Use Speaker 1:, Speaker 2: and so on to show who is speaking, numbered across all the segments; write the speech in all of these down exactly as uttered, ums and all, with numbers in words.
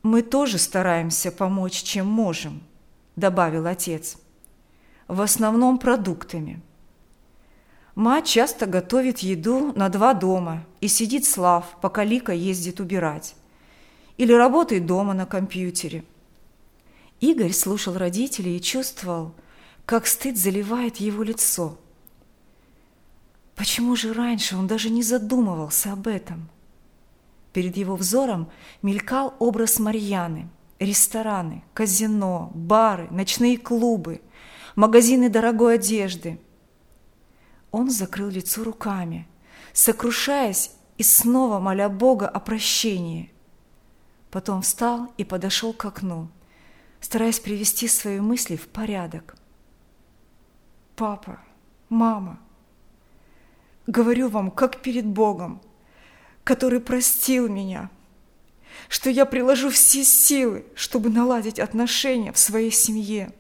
Speaker 1: «Мы тоже стараемся помочь, чем можем», – добавил отец. «В основном продуктами. Мать часто готовит еду на два дома и сидит с Лав, пока Лика ездит убирать. Или работает дома на компьютере». Игорь слушал родителей и чувствовал, как стыд заливает его лицо. Почему же раньше он даже не задумывался об этом? Перед его взором мелькал образ Марьяны: рестораны, казино, бары, ночные клубы, магазины дорогой одежды. Он закрыл лицо руками, сокрушаясь и снова моля Бога о прощении. Потом встал и подошел к окну, стараясь привести свои мысли в порядок. «Папа, мама, говорю вам, как перед Богом, который простил меня, что я приложу все силы, чтобы наладить отношения в своей семье.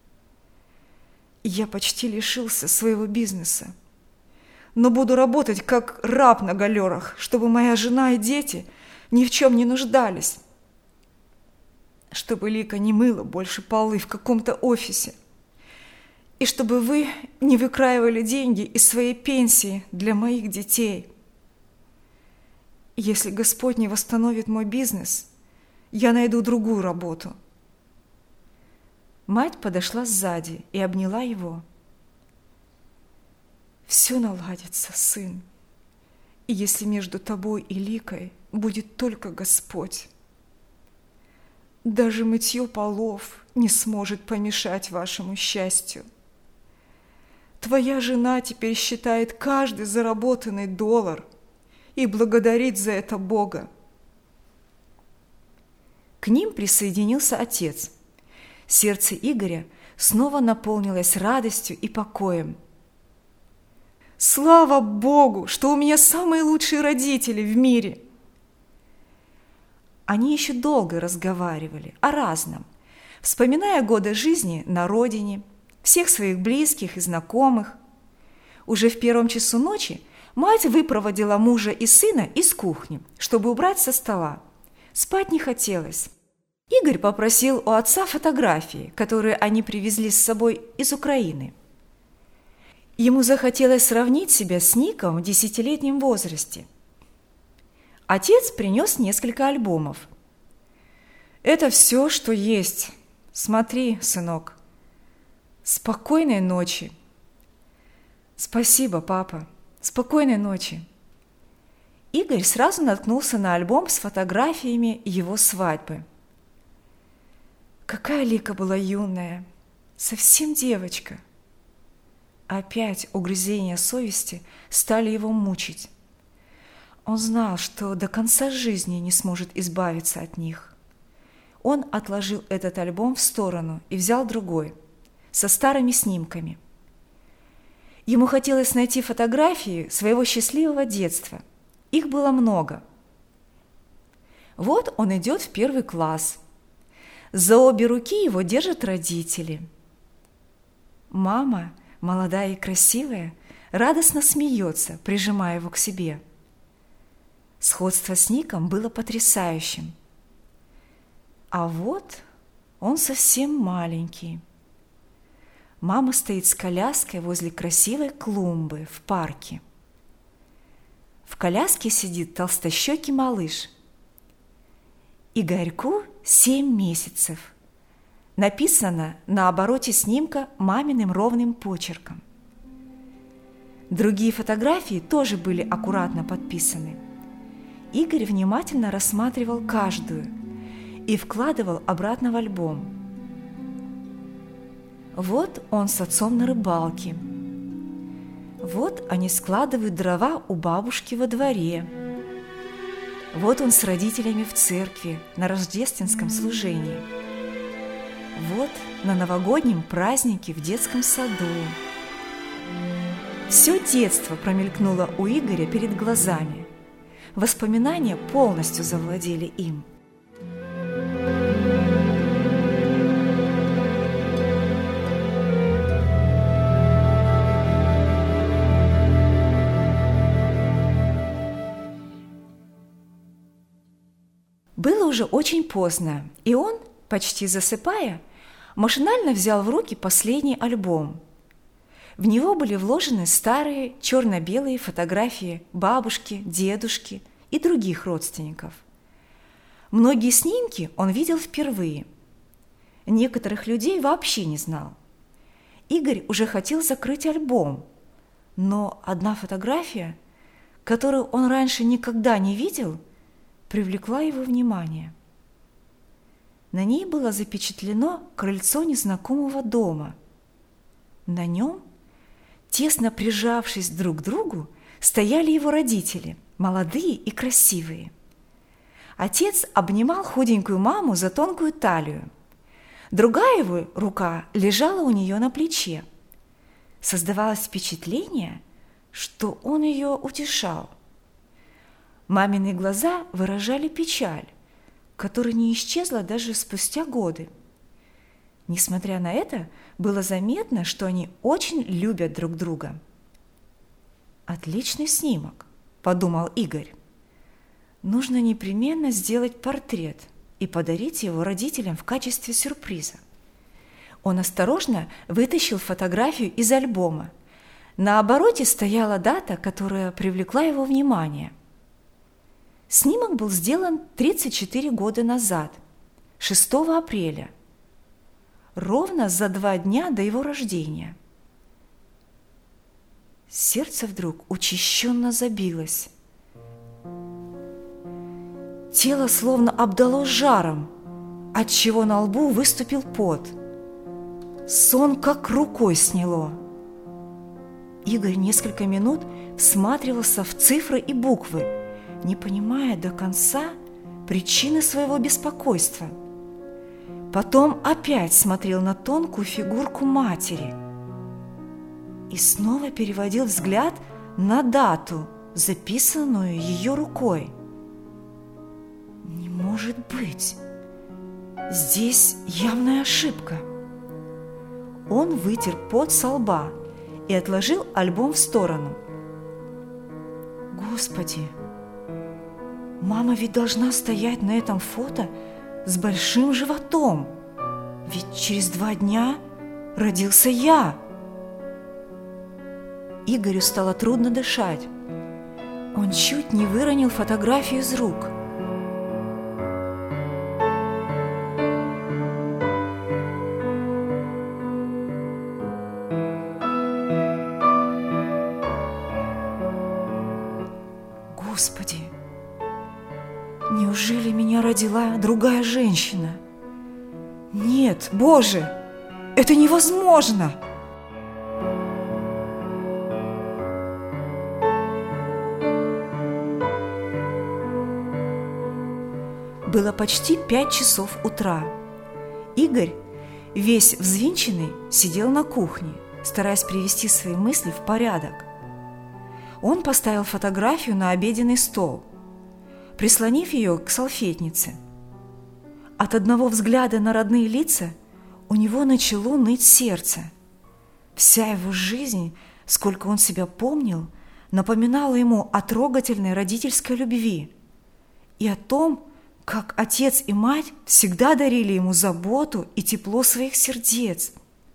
Speaker 1: Я почти лишился своего бизнеса, но буду работать как раб на галерах, чтобы моя жена и дети ни в чем не нуждались, чтобы Лика не мыла больше полы в каком-то офисе, и чтобы вы не выкраивали деньги из своей пенсии для моих детей. Если Господь не восстановит мой бизнес, я найду другую работу». Мать подошла сзади и обняла его. «Все наладится, сын, и если между тобой и Ликой будет только Господь. Даже мытье полов не сможет помешать вашему счастью. Твоя жена теперь считает каждый заработанный доллар и благодарит за это Бога». К ним присоединился отец. Сердце Игоря снова наполнилось радостью и покоем. «Слава Богу, что у меня самые лучшие родители в мире!» Они еще долго разговаривали о разном, вспоминая годы жизни на родине, всех своих близких и знакомых. Уже в первом часу ночи мать выпроводила мужа и сына из кухни, чтобы убрать со стола. Спать не хотелось. Игорь попросил у отца фотографии, которые они привезли с собой из Украины. Ему захотелось сравнить себя с Ником в десятилетнем возрасте. Отец принес несколько альбомов. «Это все, что есть. Смотри, сынок. Спокойной ночи». «Спасибо, папа. Спокойной ночи». Игорь сразу наткнулся на альбом с фотографиями его свадьбы. Какая Лика была юная, совсем девочка. Опять угрызения совести стали его мучить. Он знал, что до конца жизни не сможет избавиться от них. Он отложил этот альбом в сторону и взял другой, со старыми снимками. Ему хотелось найти фотографии своего счастливого детства. Их было много. Вот он идет в первый класс. За обе руки его держат родители. Мама, молодая и красивая, радостно смеется, прижимая его к себе. Сходство с Ником было потрясающим. А вот он совсем маленький. Мама стоит с коляской возле красивой клумбы в парке. В коляске сидит толстощекий малыш. Игорьку семь месяцев. Написано на обороте снимка маминым ровным почерком. Другие фотографии тоже были аккуратно подписаны. Игорь внимательно рассматривал каждую и вкладывал обратно в альбом. Вот он с отцом на рыбалке. Вот они складывают дрова у бабушки во дворе. Вот он с родителями в церкви на рождественском служении. Вот на новогоднем празднике в детском саду. Все детство промелькнуло у Игоря перед глазами. Воспоминания полностью завладели им. Было уже очень поздно, и он, почти засыпая, машинально взял в руки последний альбом. В него были вложены старые черно-белые фотографии бабушки, дедушки и других родственников. Многие снимки он видел впервые. Некоторых людей вообще не знал. Игорь уже хотел закрыть альбом, но одна фотография, которую он раньше никогда не видел, привлекла его внимание. На ней было запечатлено крыльцо незнакомого дома. На нем, тесно прижавшись друг к другу, стояли его родители, молодые и красивые. Отец обнимал худенькую маму за тонкую талию. Другая его рука лежала у нее на плече. Создавалось впечатление, что он ее утешал. Мамины глаза выражали печаль, которая не исчезла даже спустя годы. Несмотря на это, было заметно, что они очень любят друг друга. «Отличный снимок», – подумал Игорь. «Нужно непременно сделать портрет и подарить его родителям в качестве сюрприза». Он осторожно вытащил фотографию из альбома. На обороте стояла дата, которая привлекла его внимание. Снимок был сделан тридцать четыре года назад, шестого апреля, ровно за два дня до его рождения. Сердце вдруг учащенно забилось. Тело словно обдало жаром, отчего на лбу выступил пот. Сон как рукой сняло. Игорь несколько минут всматривался в цифры и буквы, не понимая до конца причины своего беспокойства. Потом опять смотрел на тонкую фигурку матери и снова переводил взгляд на дату, записанную ее рукой. Не может быть! Здесь явная ошибка. Он вытер пот со лба и отложил альбом в сторону. Господи! Мама ведь должна стоять на этом фото с большим животом, ведь через два дня родился я. Игорю стало трудно дышать. Он чуть не выронил фотографию из рук. Господи! Неужели меня родила другая женщина? Нет, Боже, это невозможно! Было почти пять часов утра. Игорь, весь взвинченный, сидел на кухне, стараясь привести свои мысли в порядок. Он поставил фотографию на обеденный стол, прислонив ее к салфетнице. От одного взгляда на родные лица у него начало ныть сердце. Вся его жизнь, сколько он себя помнил, напоминала ему о трогательной родительской любви и о том, как отец и мать всегда дарили ему заботу и тепло своих сердец.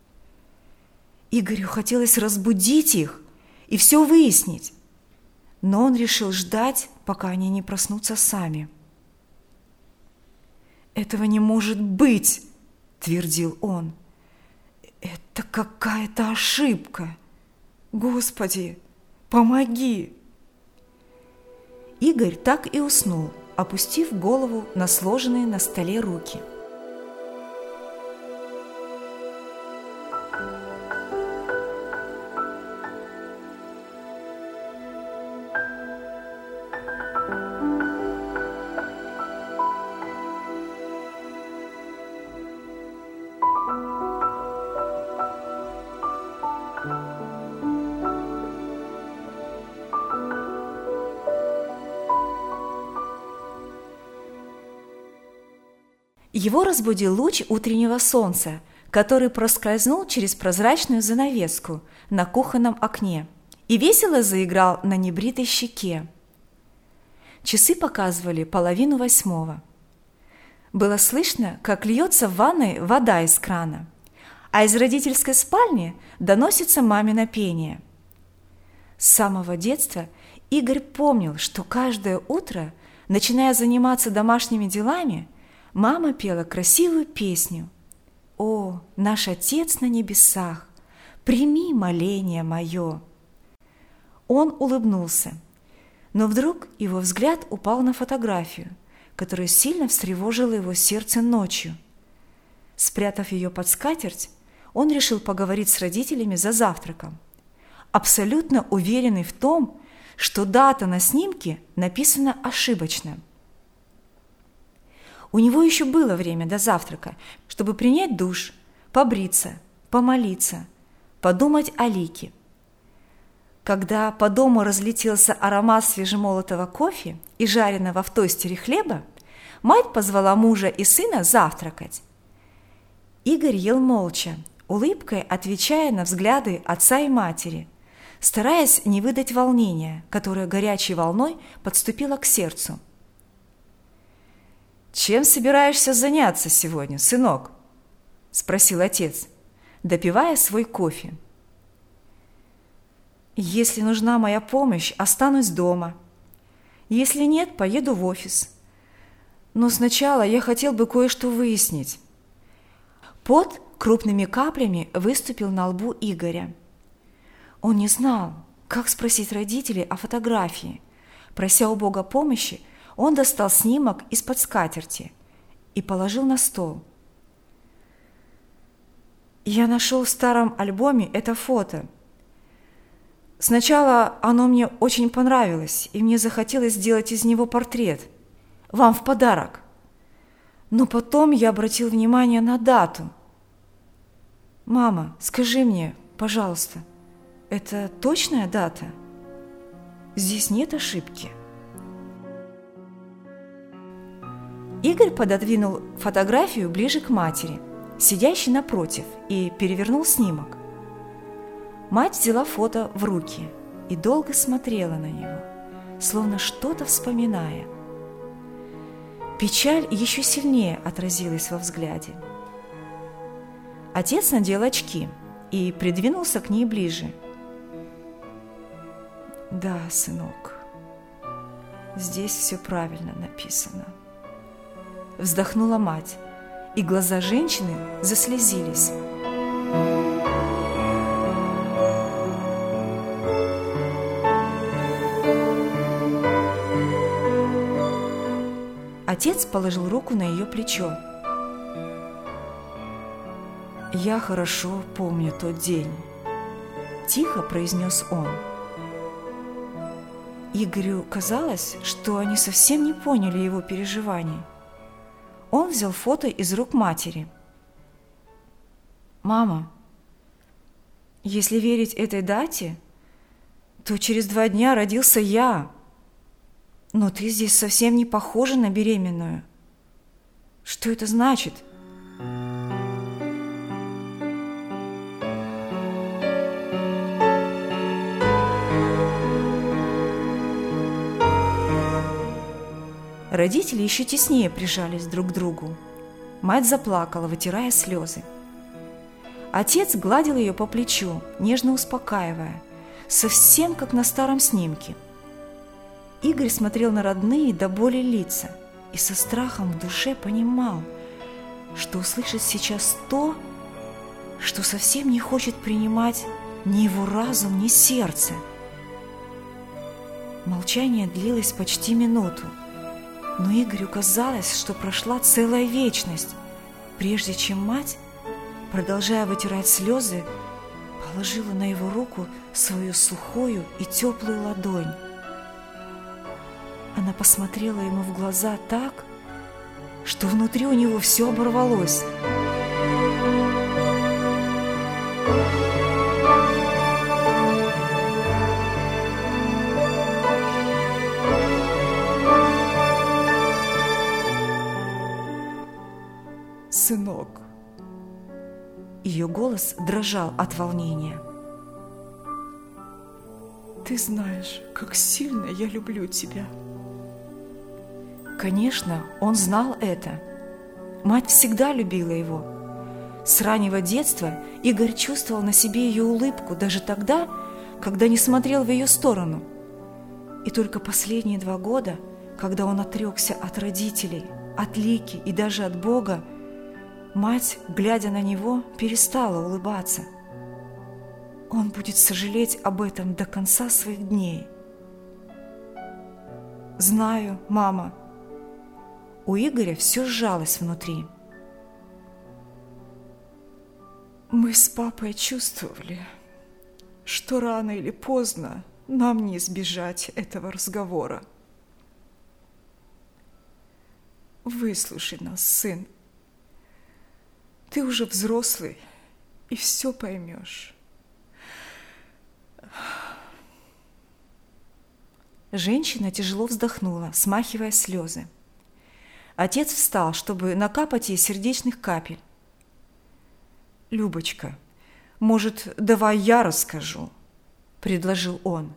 Speaker 1: Игорю хотелось разбудить их и все выяснить, но он решил ждать, пока они не проснутся сами. «Этого не может быть!» – твердил он. «Это какая-то ошибка! Господи, помоги!» Игорь так и уснул, опустив голову на сложенные на столе руки. Его разбудил луч утреннего солнца, который проскользнул через прозрачную занавеску на кухонном окне и весело заиграл на небритой щеке. Часы показывали половину восьмого. Было слышно, как льется в ванной вода из крана, а из родительской спальни доносится мамино пение. С самого детства Игорь помнил, что каждое утро, начиная заниматься домашними делами, мама пела красивую песню: «О, наш Отец на небесах, прими моление мое». Он улыбнулся, но вдруг его взгляд упал на фотографию, которая сильно встревожила его сердце ночью. Спрятав ее под скатерть, он решил поговорить с родителями за завтраком, абсолютно уверенный в том, что дата на снимке написана ошибочно. У него еще было время до завтрака, чтобы принять душ, побриться, помолиться, подумать о Лике. Когда по дому разлетелся аромат свежемолотого кофе и жареного в тостере хлеба, мать позвала мужа и сына завтракать. Игорь ел молча, улыбкой отвечая на взгляды отца и матери, стараясь не выдать волнения, которое горячей волной подступило к сердцу. «Чем собираешься заняться сегодня, сынок?» – спросил отец, допивая свой кофе. «Если нужна моя помощь, останусь дома. Если нет, поеду в офис. Но сначала я хотел бы кое-что выяснить». Пот крупными каплями выступил на лбу Игоря. Он не знал, как спросить родителей о фотографии. Прося у Бога помощи, он достал снимок из-под скатерти и положил на стол. «Я нашел в старом альбоме это фото. Сначала оно мне очень понравилось, и мне захотелось сделать из него портрет. Вам в подарок. Но потом я обратил внимание на дату. Мама, скажи мне, пожалуйста, это точная дата? Здесь нет ошибки?» Игорь пододвинул фотографию ближе к матери, сидящей напротив, и перевернул снимок. Мать взяла фото в руки и долго смотрела на него, словно что-то вспоминая. Печаль еще сильнее отразилась во взгляде. Отец надел очки и придвинулся к ней ближе. «Да, сынок, здесь все правильно написано», – вздохнула мать, и глаза женщины заслезились. Отец положил руку на ее плечо. «Я хорошо помню тот день», – тихо произнес он. Игорю казалось, что они совсем не поняли его переживаний. Он взял фото из рук матери. «Мама, если верить этой дате, то через два дня родился я. Но ты здесь совсем не похожа на беременную. Что это значит?» Родители еще теснее прижались друг к другу. Мать заплакала, вытирая слезы. Отец гладил ее по плечу, нежно успокаивая, совсем как на старом снимке. Игорь смотрел на родные до боли лица и со страхом в душе понимал, что услышит сейчас то, что совсем не хочет принимать ни его разум, ни сердце. Молчание длилось почти минуту, но Игорю казалось, что прошла целая вечность, прежде чем мать, продолжая вытирать слезы, положила на его руку свою сухую и теплую ладонь. Она посмотрела ему в глаза так, что внутри у него все оборвалось. «Сынок!» Ее голос дрожал от волнения. «Ты знаешь, как сильно я люблю тебя». Конечно, он знал это. Мать всегда любила его. С раннего детства Игорь чувствовал на себе ее улыбку даже тогда, когда не смотрел в ее сторону. И только последние два года, когда он отрекся от родителей, от Лики и даже от Бога, мать, глядя на него, перестала улыбаться. Он будет сожалеть об этом до конца своих дней. «Знаю, мама». У Игоря все сжалось внутри. Мы с папой чувствовали, что рано или поздно нам не избежать этого разговора. Выслушай нас, сын. Ты уже взрослый и все поймешь. Женщина тяжело вздохнула, смахивая слезы. Отец встал, чтобы накапать ей сердечных капель. «Любочка, может, давай я расскажу?» – предложил он.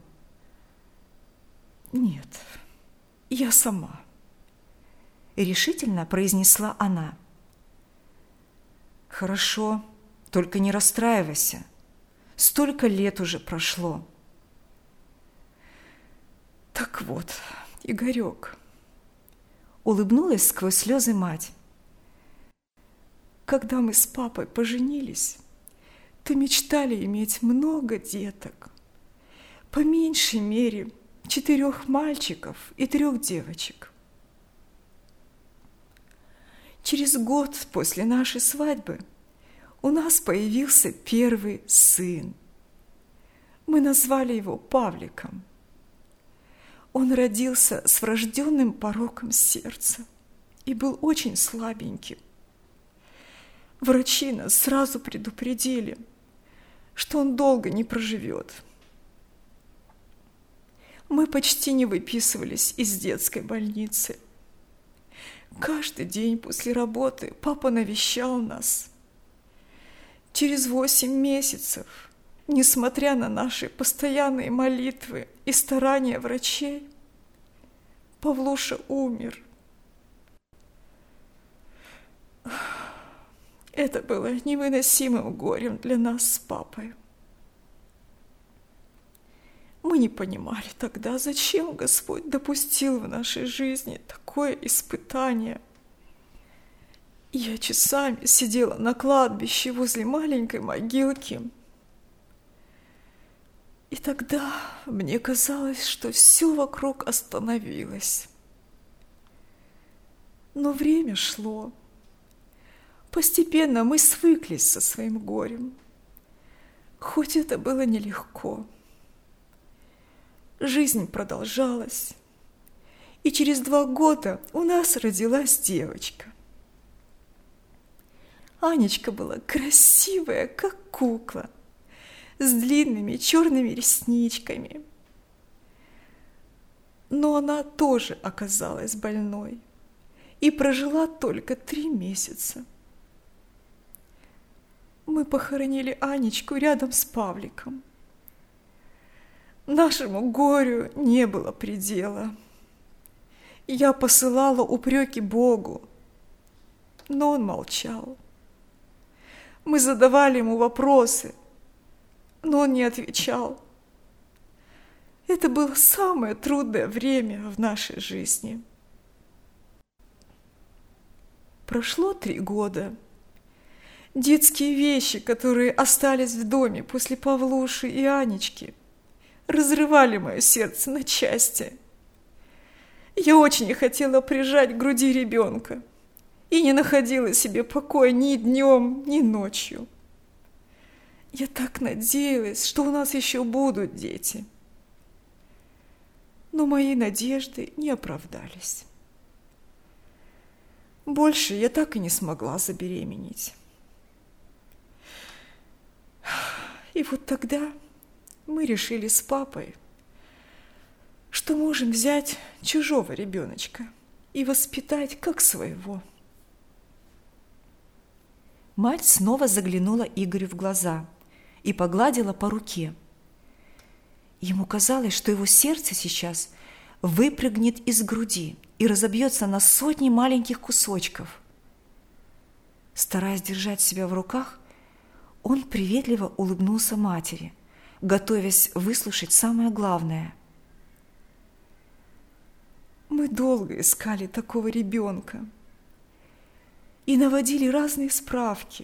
Speaker 1: «Нет, я сама», – решительно произнесла она. «Хорошо, только не расстраивайся. Столько лет уже прошло». «Так вот, Игорек», – улыбнулась сквозь слезы мать, «когда мы с папой поженились, то мечтали иметь много деток, по меньшей мере четырех мальчиков и трех девочек. Через год после нашей свадьбы у нас появился первый сын. Мы назвали его Павликом. Он родился с врожденным пороком сердца и был очень слабеньким. Врачи нас сразу предупредили, что он долго не проживет. Мы почти не выписывались из детской больницы. Каждый день после работы папа навещал нас. Через восемь месяцев, несмотря на наши постоянные молитвы и старания врачей, Павлуша умер. Это было невыносимым горем для нас с папой. Мы не понимали тогда, зачем Господь допустил в нашей жизни такое испытание. Я часами сидела на кладбище возле маленькой могилки. И тогда мне казалось, что все вокруг остановилось. Но время шло. Постепенно мы свыклись со своим горем, хоть это было нелегко. Жизнь продолжалась, и через два года у нас родилась девочка. Анечка была красивая, как кукла, с длинными черными ресничками. Но она тоже оказалась больной и прожила только три месяца. Мы похоронили Анечку рядом с Павликом. Нашему горю не было предела. Я посылала упреки Богу, но он молчал. Мы задавали ему вопросы, но он не отвечал. Это было самое трудное время в нашей жизни. Прошло три года. Детские вещи, которые остались в доме после Павлуши и Анечки, разрывали мое сердце на части. Я очень хотела прижать к груди ребенка и не находила себе покоя ни днем, ни ночью. Я так надеялась, что у нас еще будут дети. Но мои надежды не оправдались. Больше я так и не смогла забеременеть. И вот тогда мы решили с папой, что можем взять чужого ребеночка и воспитать как своего. Мать снова заглянула Игорю в глаза и погладила по руке. Ему казалось, что его сердце сейчас выпрыгнет из груди и разобьется на сотни маленьких кусочков. Стараясь держать себя в руках, он приветливо улыбнулся матери, готовясь выслушать самое главное. Мы долго искали такого ребенка и наводили разные справки.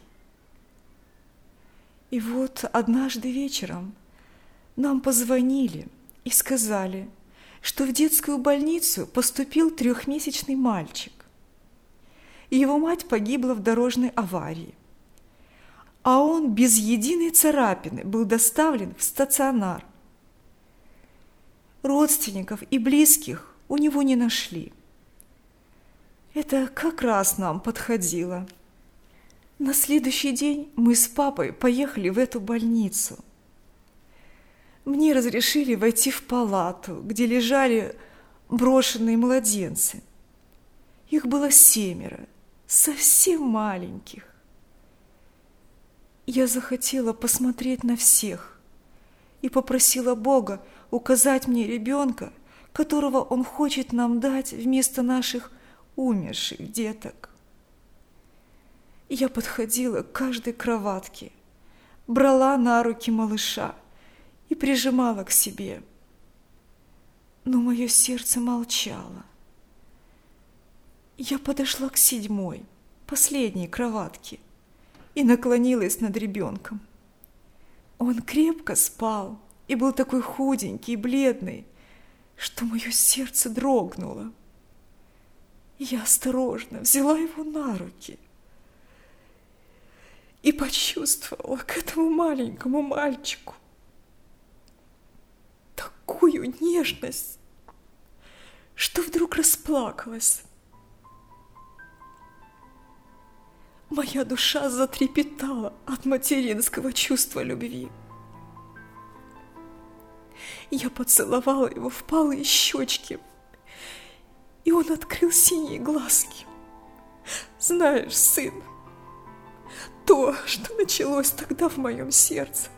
Speaker 1: И вот однажды вечером нам позвонили и сказали, что в детскую больницу поступил трехмесячный мальчик. Его мать погибла в дорожной аварии, а он без единой царапины был доставлен в стационар. Родственников и близких у него не нашли. Это как раз нам подходило. На следующий день мы с папой поехали в эту больницу. Мне разрешили войти в палату, где лежали брошенные младенцы. Их было семеро, совсем маленьких. Я захотела посмотреть на всех и попросила Бога указать мне ребенка, которого Он хочет нам дать вместо наших умерших деток. Я подходила к каждой кроватке, брала на руки малыша и прижимала к себе. Но мое сердце молчало. Я подошла к седьмой, последней кроватке и наклонилась над ребенком. Он крепко спал и был такой худенький и бледный, что мое сердце дрогнуло. Я осторожно взяла его на руки и почувствовала к этому маленькому мальчику такую нежность, что вдруг расплакалась. Моя душа затрепетала от материнского чувства любви. Я поцеловала его в впалые щечки, и он открыл синие глазки. Знаешь, сын, то, что началось тогда в моем сердце,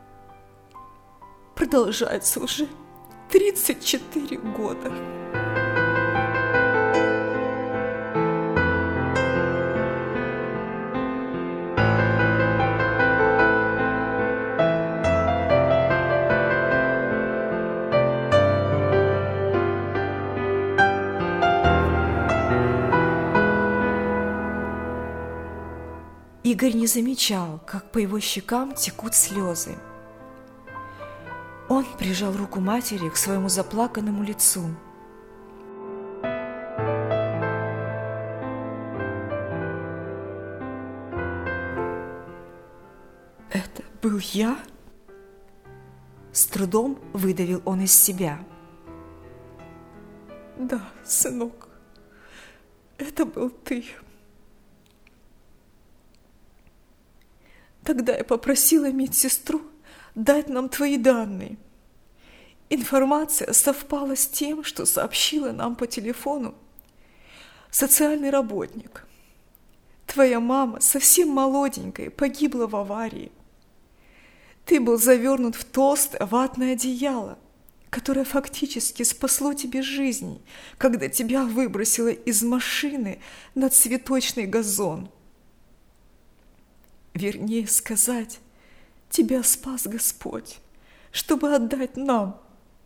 Speaker 1: продолжается уже тридцать четыре года. Игорь не замечал, как по его щекам текут слезы. Он прижал руку матери к своему заплаканному лицу. «Это был я?» С трудом выдавил он из себя.
Speaker 2: «Да, сынок, это был ты». Тогда я попросила медсестру дать нам твои данные. Информация совпала с тем, что сообщила нам по телефону социальный работник. Твоя мама, совсем молоденькая, погибла в аварии. Ты был завернут в толстое ватное одеяло, которое фактически спасло тебе жизнь, когда тебя выбросило из машины на цветочный газон. Вернее сказать, тебя спас Господь, чтобы отдать нам.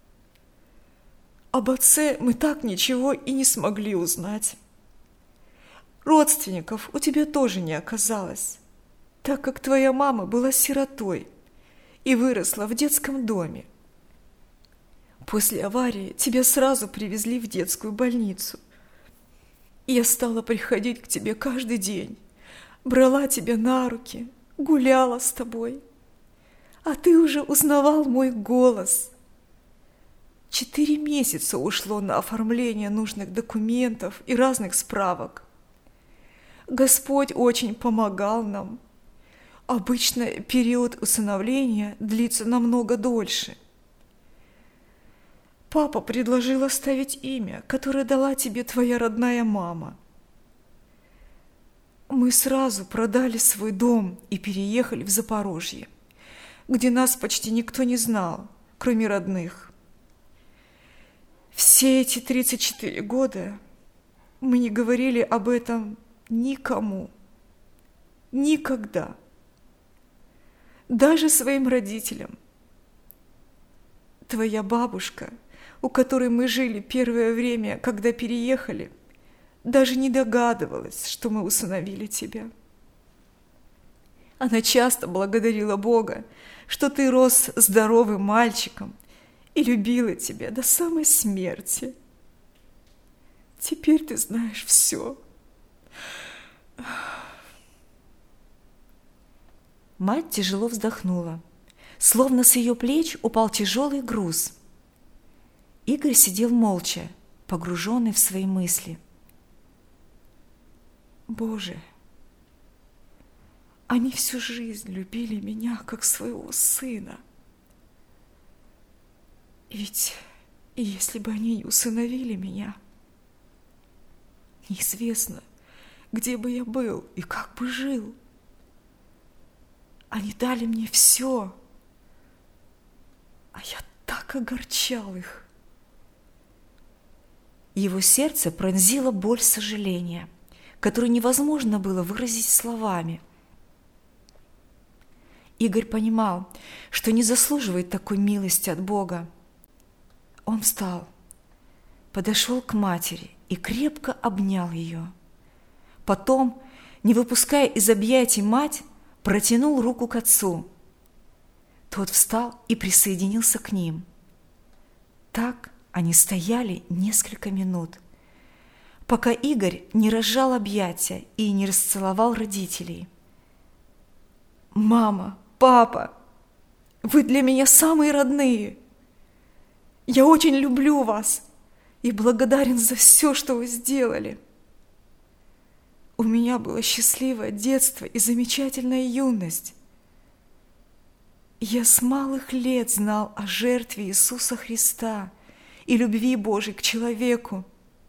Speaker 2: Об отце мы так ничего и не смогли узнать. Родственников у тебя тоже не оказалось, так как твоя мама была сиротой и выросла в детском доме. После аварии тебя сразу привезли в детскую больницу. Я стала приходить к тебе каждый день, брала тебя на руки, гуляла с тобой, а ты уже узнавал мой голос. Четыре месяца ушло на оформление нужных документов и разных справок. Господь очень помогал нам. Обычно период усыновления длится намного дольше. Папа предложил оставить имя, которое дала тебе твоя родная мама. Мы сразу продали свой дом и переехали в Запорожье, где нас почти никто не знал, кроме родных. Все эти тридцать четыре года мы не говорили об этом никому. Никогда. Даже своим родителям. Твоя бабушка, у которой мы жили первое время, когда переехали, даже не догадывалась, что мы усыновили тебя. Она часто благодарила Бога, что ты рос здоровым мальчиком и любила тебя до самой смерти. Теперь ты знаешь все.
Speaker 1: Мать тяжело вздохнула, словно с ее плеч упал тяжелый груз. Игорь сидел молча, погруженный в свои мысли.
Speaker 2: Боже, они всю жизнь любили меня, как своего сына. Ведь если бы они не усыновили меня, неизвестно, где бы я был и как бы жил. Они дали мне все, а я так огорчал их.
Speaker 1: Его сердце пронзила боль сожаления, которую невозможно было выразить словами. Игорь понимал, что не заслуживает такой милости от Бога. Он встал, подошел к матери и крепко обнял ее. Потом, не выпуская из объятий мать, протянул руку к отцу. Тот встал и присоединился к ним. Так они стояли несколько минут, пока Игорь не разжал объятия и не расцеловал родителей.
Speaker 2: «Мама, папа, вы для меня самые родные. Я очень люблю вас и благодарен за все, что вы сделали. У меня было счастливое детство и замечательная юность. Я с малых лет знал о жертве Иисуса Христа и любви Божией к человеку.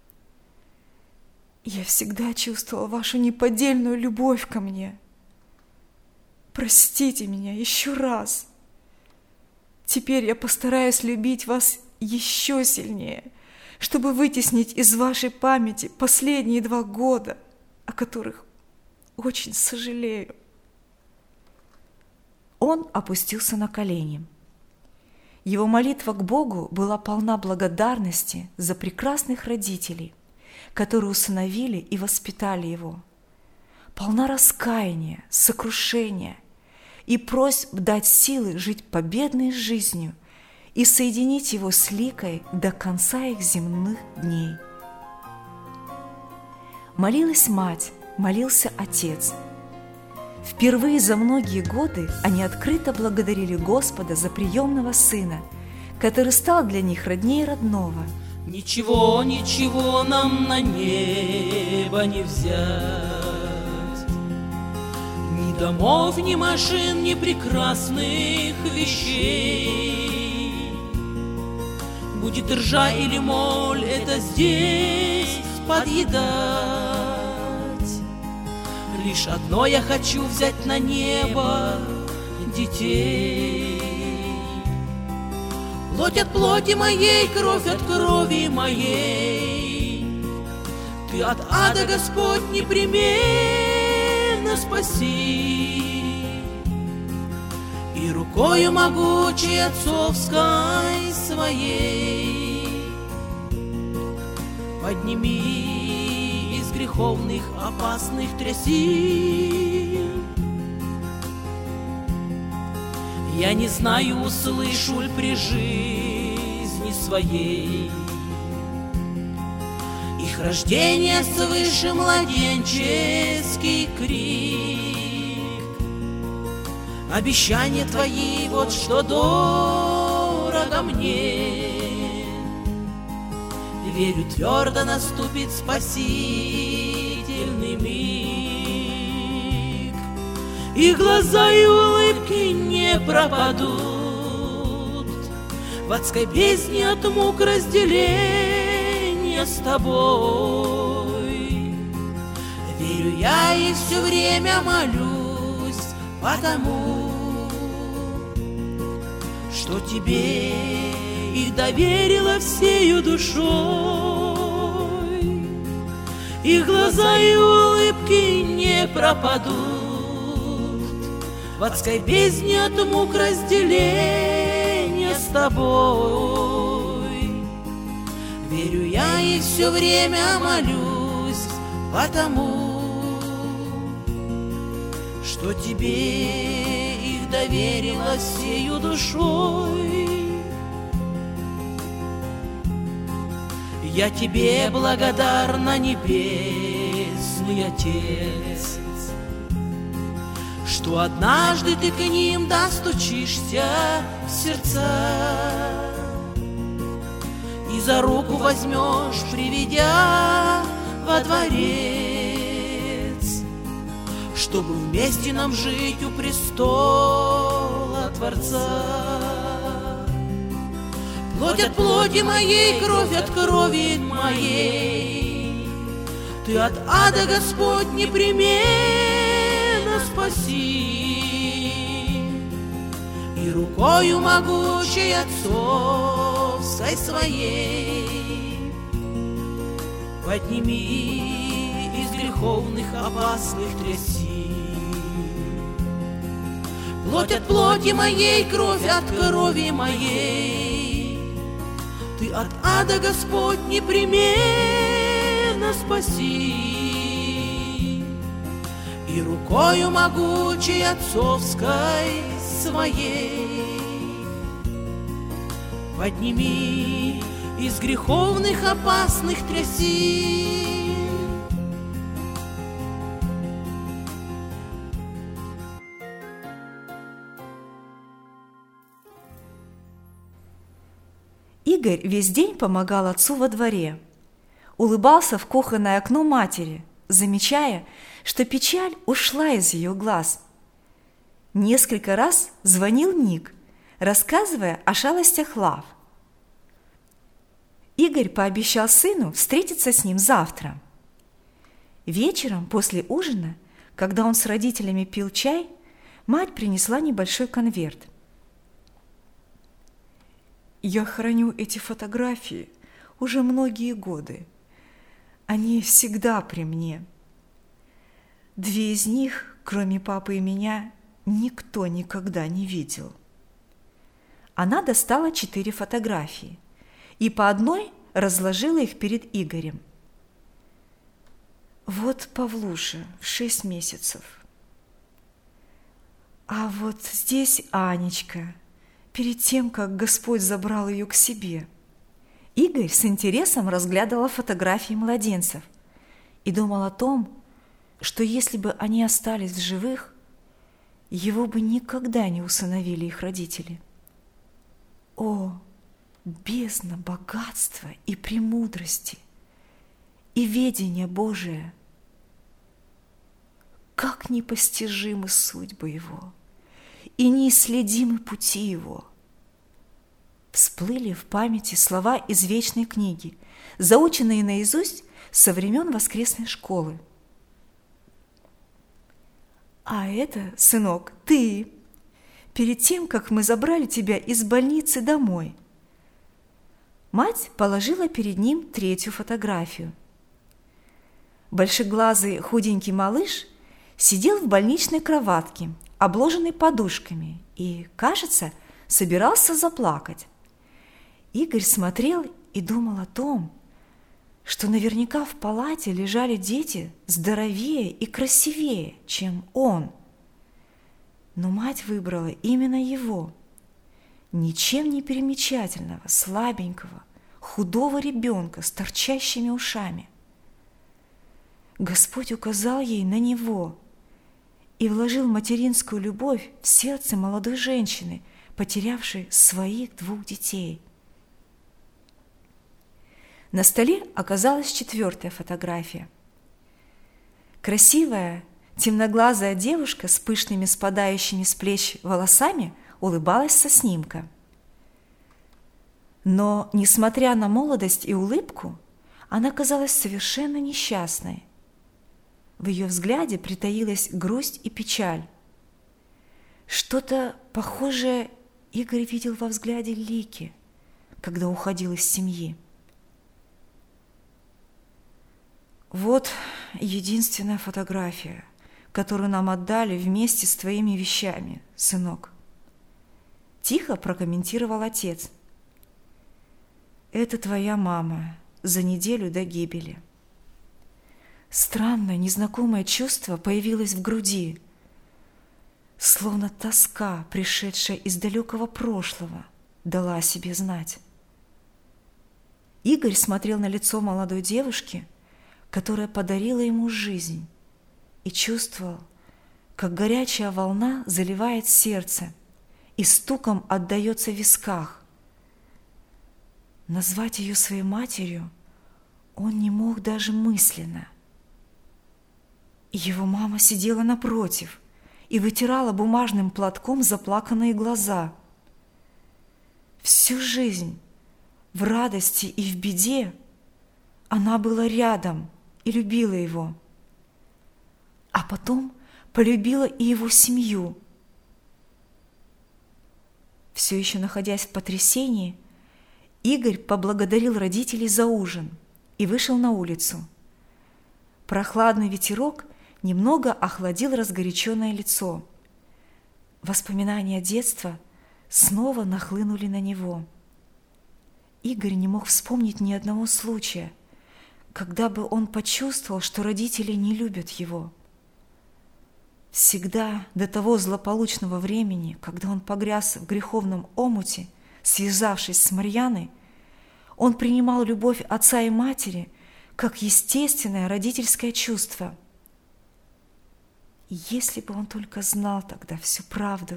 Speaker 2: Я всегда чувствовал вашу неподдельную любовь ко мне. Простите меня еще раз. Теперь я постараюсь любить вас еще сильнее, чтобы вытеснить из вашей памяти последние два года, о которых очень сожалею».
Speaker 1: Он опустился на колени. Его молитва к Богу была полна благодарности за прекрасных родителей, которые усыновили и воспитали его, полна раскаяния, сокрушения и просьб дать силы жить победной жизнью и соединить его с Ликой до конца их земных дней. Молилась мать, молился отец. Впервые за многие годы они открыто благодарили Господа за приемного сына, который стал для них роднее родного.
Speaker 3: Ничего, ничего нам на небо не взять, ни домов, ни машин, ни прекрасных вещей. Будет ржа или моль, это здесь подъедать. Лишь одно я хочу взять на небо — детей. Плоть от плоти моей, кровь от крови моей. Ты от ада, Господь, непременно спаси. И рукою могучей отцовской своей подними из греховных опасных трясин. Я не знаю, услышу ли при жизни своей их рождение свыше младенческий крик. Обещания твои, вот что дорого мне. Верю, твердо наступит спасительный миг, и глаза и улыбки не пропадут в адской бездне от мук разделения с тобой. Верю я и все время молюсь, потому что тебе их доверила всею душой. Их глаза и улыбки не пропадут в адской бездне от мук разделения с тобой. Верю я и все время молюсь, потому что тебе их доверила всею душой. Я тебе благодарна, Небесный Отец, что однажды ты к ним достучишься в сердца и за руку возьмешь, приведя во дворец, чтобы вместе нам жить у престола Творца. Плоть от плоти моей, кровь от крови моей, ты от ада, Господь, непременно спаси. И рукою могучей отцовской своей подними из греховных опасных трясин. Плоть от плоти моей, кровь от крови моей, ты от ада, Господь, непременно спаси. И рукою могучей отцовской своей подними из греховных опасных трясин.
Speaker 1: Игорь весь день помогал отцу во дворе, улыбался в кухонное окно матери, замечая, что печаль ушла из ее глаз. Несколько раз звонил Ник, рассказывая о шалостях Лав. Игорь пообещал сыну встретиться с ним завтра. Вечером после ужина, когда он с родителями пил чай, мать принесла небольшой конверт.
Speaker 2: Я храню эти фотографии уже многие годы. Они всегда при мне. Две из них, кроме папы и меня, никто никогда не видел.
Speaker 1: Она достала четыре фотографии и по одной разложила их перед Игорем.
Speaker 2: Вот Павлуша в шесть месяцев. А вот здесь Анечка, перед тем, как Господь забрал ее к себе.
Speaker 1: Игорь с интересом разглядывал фотографии младенцев и думал о том, что если бы они остались в живых, его бы никогда не усыновили их родители. О, бездна богатства и премудрости, и ведение Божие! Как непостижимы судьбы его и неисследимы пути его! Всплыли в памяти слова из вечной книги, заученные наизусть со времен воскресной школы.
Speaker 2: А это, сынок, ты, перед тем, как мы забрали тебя из больницы домой.
Speaker 1: Мать положила перед ним третью фотографию. Большеглазый худенький малыш сидел в больничной кроватке, обложенной подушками, и, кажется, собирался заплакать. Игорь смотрел и думал о том, что наверняка в палате лежали дети здоровее и красивее, чем он. Но мать выбрала именно его, ничем не примечательного, слабенького, худого ребенка с торчащими ушами. Господь указал ей на него и вложил материнскую любовь в сердце молодой женщины, потерявшей своих двух детей. На столе оказалась четвертая фотография. Красивая, темноглазая девушка с пышными спадающими с плеч волосами улыбалась со снимка. Но, несмотря на молодость и улыбку, она казалась совершенно несчастной. В ее взгляде притаилась грусть и печаль. Что-то похожее Игорь видел во взгляде Лики, когда уходил из семьи.
Speaker 2: Вот единственная фотография,
Speaker 1: которую нам отдали вместе с твоими вещами, сынок. Тихо прокомментировал отец. Это твоя мама за неделю до гибели. Странное, незнакомое чувство появилось в груди, словно тоска, пришедшая из далекого прошлого, дала о себе знать. Игорь смотрел на лицо молодой девушки, которая подарила ему жизнь, и чувствовал, как горячая волна заливает сердце и стуком отдается в висках. Назвать ее своей матерью он не мог даже мысленно. Его мама сидела напротив и вытирала бумажным платком заплаканные глаза. Всю жизнь, в радости и в беде, она была рядом и любила его. А потом полюбила и его семью. Все еще находясь в потрясении, Игорь поблагодарил родителей за ужин и вышел на улицу. Прохладный ветерок немного охладил разгоряченное лицо. Воспоминания детства снова нахлынули на него. Игорь не мог вспомнить ни одного случая, когда бы он почувствовал, что родители не любят его. Всегда до того злополучного времени, когда он погряз в греховном омуте, связавшись с Марьяной, он принимал любовь отца и матери как естественное родительское чувство. И если бы он только знал тогда всю правду,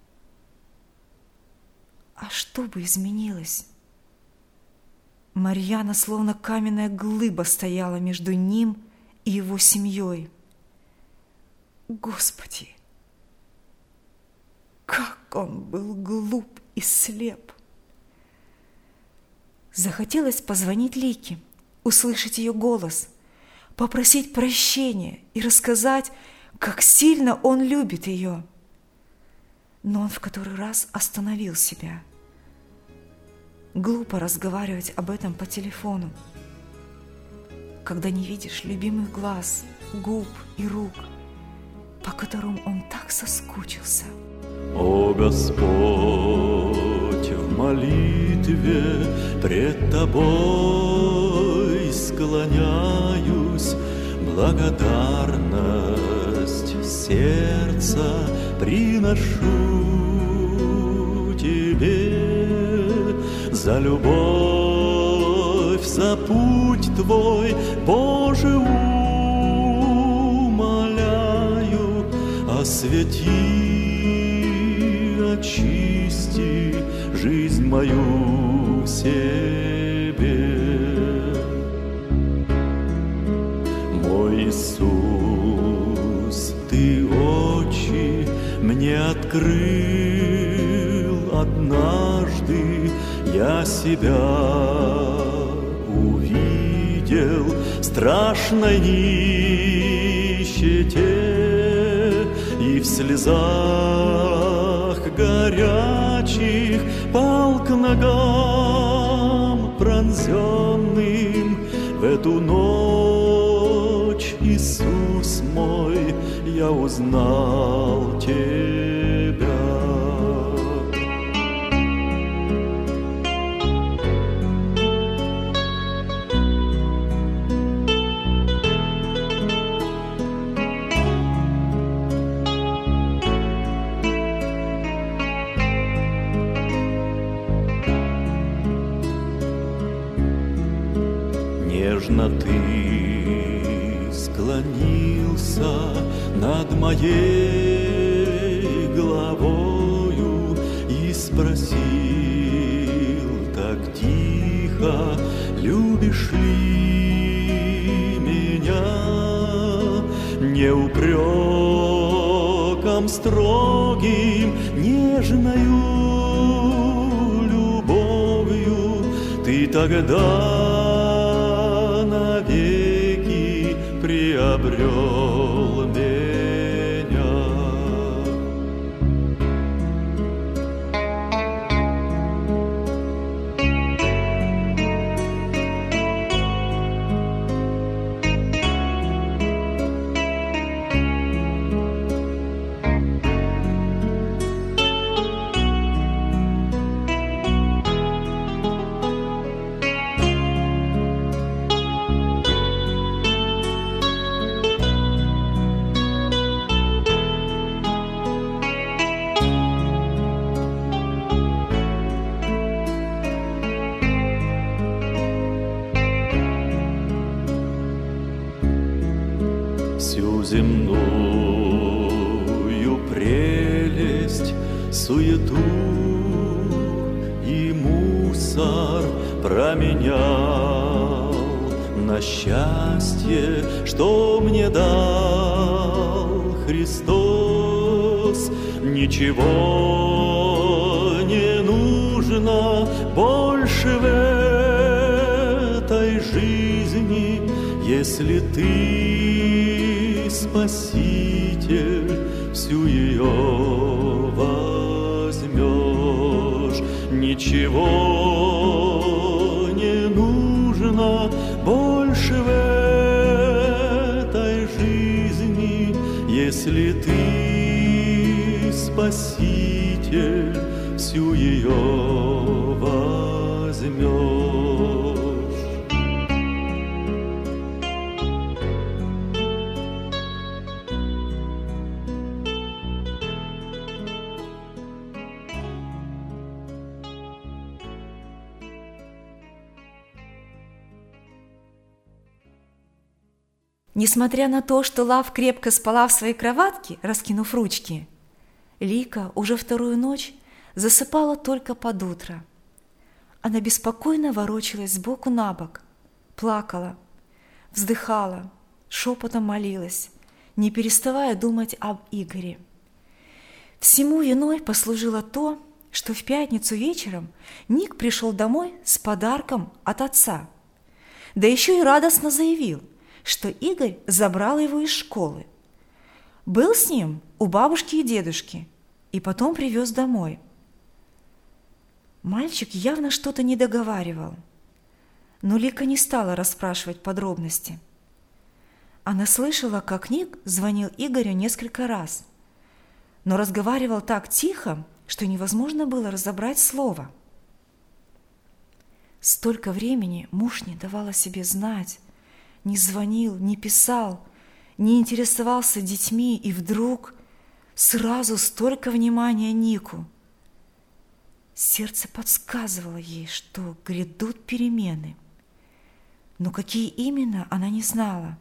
Speaker 1: а что бы изменилось? Марьяна, словно каменная глыба, стояла между ним и его семьей. Господи, как он был глуп и слеп! Захотелось позвонить Лике, услышать ее голос, попросить прощения и рассказать, как сильно он любит ее. Но он в который раз остановил себя. Глупо разговаривать об этом по телефону, когда не видишь любимых глаз, губ и рук, по которым он так соскучился.
Speaker 4: О Господь, в молитве пред Тобой склоняюсь, благодарность сердца приношу Тебе за любовь, за путь Твой, Боже, умоляю, освети, очисти жизнь мою в себе. Мой Иисус, Ты очи мне открыл однажды, я себя увидел в страшной нищете и в слезах горячих пал к ногам пронзенным. В эту ночь, Иисус мой, я узнал Тебя. Нежно Ты склонился над моей головою и спросил так тихо: любишь ли меня? Не упреком строгим, нежною любовью Ты тогда навеки приобрел меня. земную прелесть, суету и мусор променял на счастье, что мне дал Христос. Ничего не нужно больше в этой жизни, если ты, Спаситель, всю ее возьмешь. Ничего не нужно больше в этой жизни, если ты, Спаситель, всю ее возьмешь.
Speaker 1: Несмотря на то, что Лав крепко спала в своей кроватке, раскинув ручки, Лика уже вторую ночь засыпала только под утро. Она беспокойно ворочалась сбоку на бок, плакала, вздыхала, шепотом молилась, не переставая думать об Игоре. Всему виной послужило то, что в пятницу вечером Ник пришел домой с подарком от отца, да еще и радостно заявил, что Игорь забрал его из школы. Был с ним у бабушки и дедушки, и потом привез домой. Мальчик явно что-то не договаривал, но Лика не стала расспрашивать подробности. Она слышала, как Ник звонил Игорю несколько раз, но разговаривал так тихо, что невозможно было разобрать слово. Столько времени муж не давал о себе знать, не звонил, не писал, не интересовался детьми, и вдруг сразу столько внимания Нику. Сердце подсказывало ей, что грядут перемены, но какие именно, она не знала.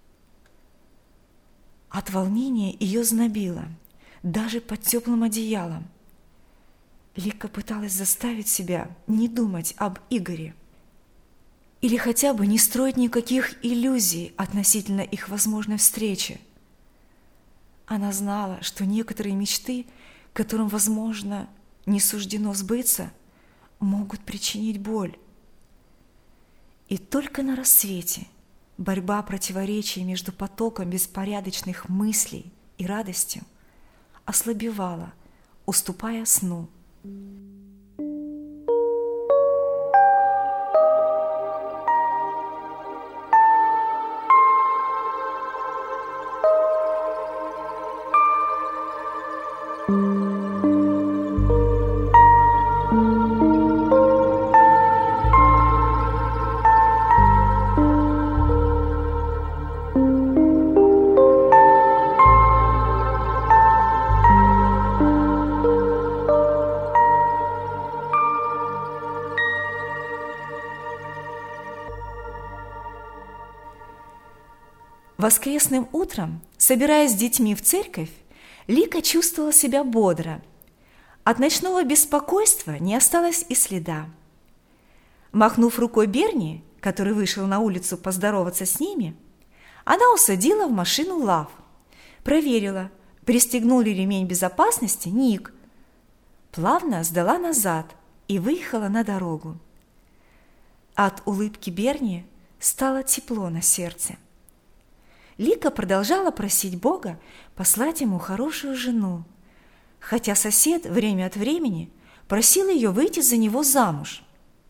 Speaker 1: От волнения ее знобило, даже под теплым одеялом. Лика пыталась заставить себя не думать об Игоре или хотя бы не строить никаких иллюзий относительно их возможной встречи. Она знала, что некоторые мечты, которым, возможно, не суждено сбыться, могут причинить боль. И только на рассвете борьба противоречий между потоком беспорядочных мыслей и радостью ослабевала, уступая сну. Воскресным утром, собираясь с детьми в церковь, Лика чувствовала себя бодро. От ночного беспокойства не осталось и следа. Махнув рукой Берни, который вышел на улицу поздороваться с ними, она усадила в машину Лав, проверила, пристегнул ли ремень безопасности Ник, плавно сдала назад и выехала на дорогу. От улыбки Берни стало тепло на сердце. Лика продолжала просить Бога послать ему хорошую жену, хотя сосед время от времени просил ее выйти за него замуж.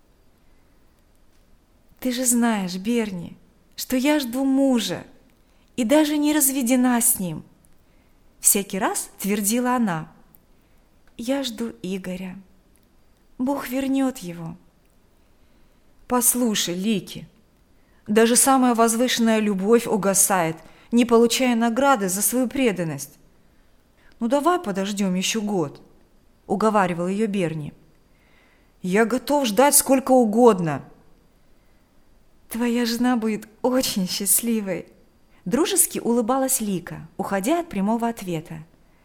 Speaker 1: «Ты же знаешь, Берни, что я жду мужа и даже не разведена с ним», всякий раз твердила она. «Я жду Игоря. Бог вернет его».
Speaker 2: «Послушай, Лики, даже самая возвышенная любовь угасает, не получая награды за свою преданность. Ну давай подождем еще год», — уговаривал ее Берни. «Я готов ждать сколько угодно».
Speaker 1: «Твоя жена будет очень счастливой», — дружески улыбалась Лика, уходя от прямого ответа.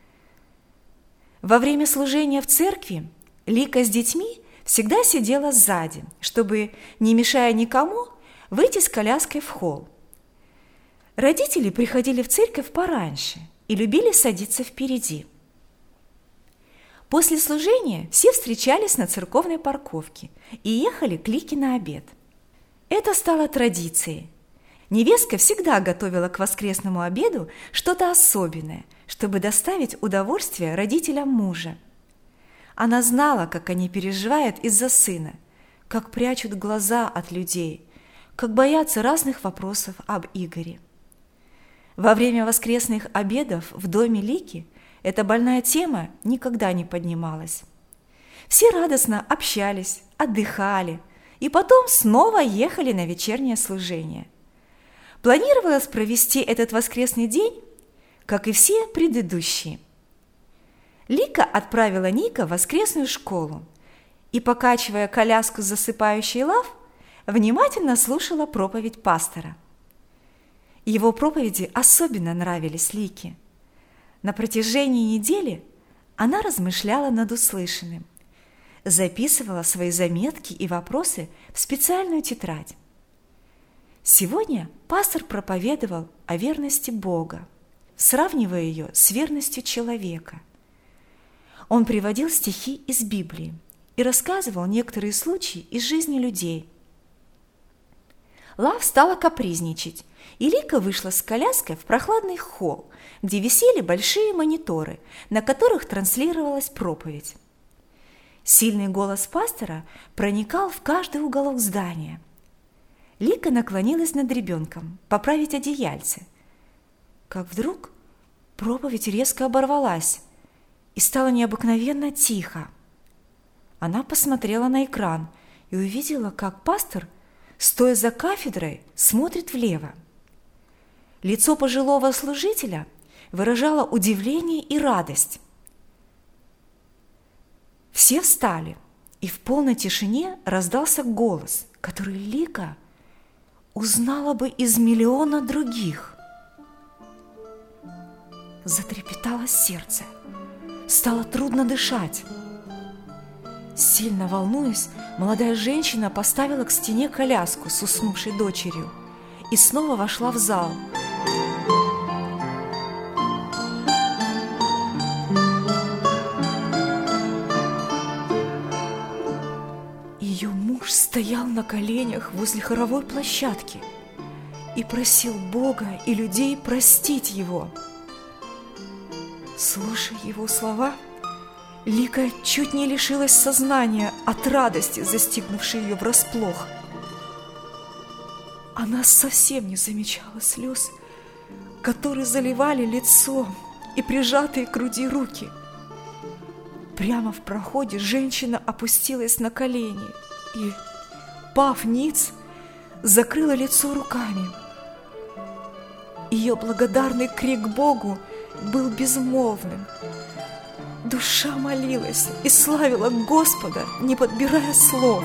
Speaker 1: Во время служения в церкви Лика с детьми всегда сидела сзади, чтобы, не мешая никому, выйти с коляской в холл. Родители приходили в церковь пораньше и любили садиться впереди. После служения все встречались на церковной парковке и ехали к Лике на обед. Это стало традицией. Невестка всегда готовила к воскресному обеду что-то особенное, чтобы доставить удовольствие родителям мужа. Она знала, как они переживают из-за сына, как прячут глаза от людей, как боятся разных вопросов об Игоре. Во время воскресных обедов в доме Лики эта больная тема никогда не поднималась. Все радостно общались, отдыхали и потом снова ехали на вечернее служение. Планировалось провести этот воскресный день, как и все предыдущие. Лика отправила Ника в воскресную школу и, покачивая коляску с засыпающей Лав, внимательно слушала проповедь пастора. Его проповеди особенно нравились Лике. На протяжении недели она размышляла над услышанным, записывала свои заметки и вопросы в специальную тетрадь. Сегодня пастор проповедовал о верности Бога, сравнивая ее с верностью человека. Он приводил стихи из Библии и рассказывал некоторые случаи из жизни людей. Лав стала капризничать, и Лика вышла с коляской в прохладный холл, где висели большие мониторы, на которых транслировалась проповедь. Сильный голос пастора проникал в каждый уголок здания. Лика наклонилась над ребенком поправить одеяльце, как вдруг проповедь резко оборвалась и стало необыкновенно тихо. Она посмотрела на экран и увидела, как пастор, стоя за кафедрой, смотрит влево. Лицо пожилого служителя выражало удивление и радость. Все встали, и в полной тишине раздался голос, который Лика узнала бы из миллиона других. Затрепетало сердце, стало трудно дышать. Сильно волнуясь, молодая женщина поставила к стене коляску с уснувшей дочерью и снова вошла в зал. Ее муж стоял на коленях возле хоровой площадки и просил Бога и людей простить его. Слушая его слова, Лика чуть не лишилась сознания от радости, застигнувшей ее врасплох. Она совсем не замечала слез, которые заливали лицо и прижатые к груди руки. Прямо в проходе женщина опустилась на колени и, пав ниц, закрыла лицо руками. Ее благодарный крик Богу был безмолвным. Душа молилась и славила Господа, не подбирая слов.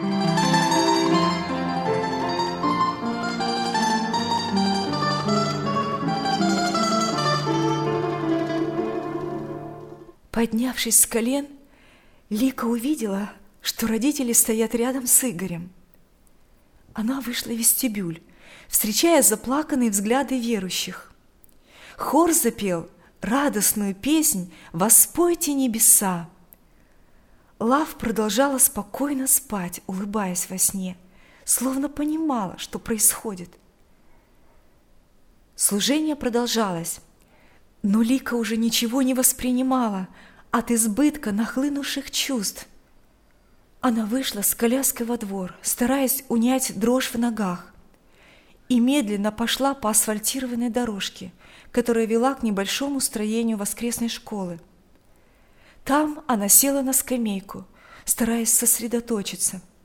Speaker 1: Поднявшись с колен, Лика увидела, что родители стоят рядом с Игорем. Она вышла в вестибюль, встречая заплаканные взгляды верующих. Хор запел радостную песнь «Воспойте небеса». Лав продолжала спокойно спать, улыбаясь во сне, словно понимала, что происходит. Служение продолжалось, но Лика уже ничего не воспринимала от избытка нахлынувших чувств. Она вышла с коляской во двор, стараясь унять дрожь в ногах, и медленно пошла по асфальтированной дорожке, которая вела к небольшому строению воскресной школы. Там она села на скамейку, стараясь сосредоточиться.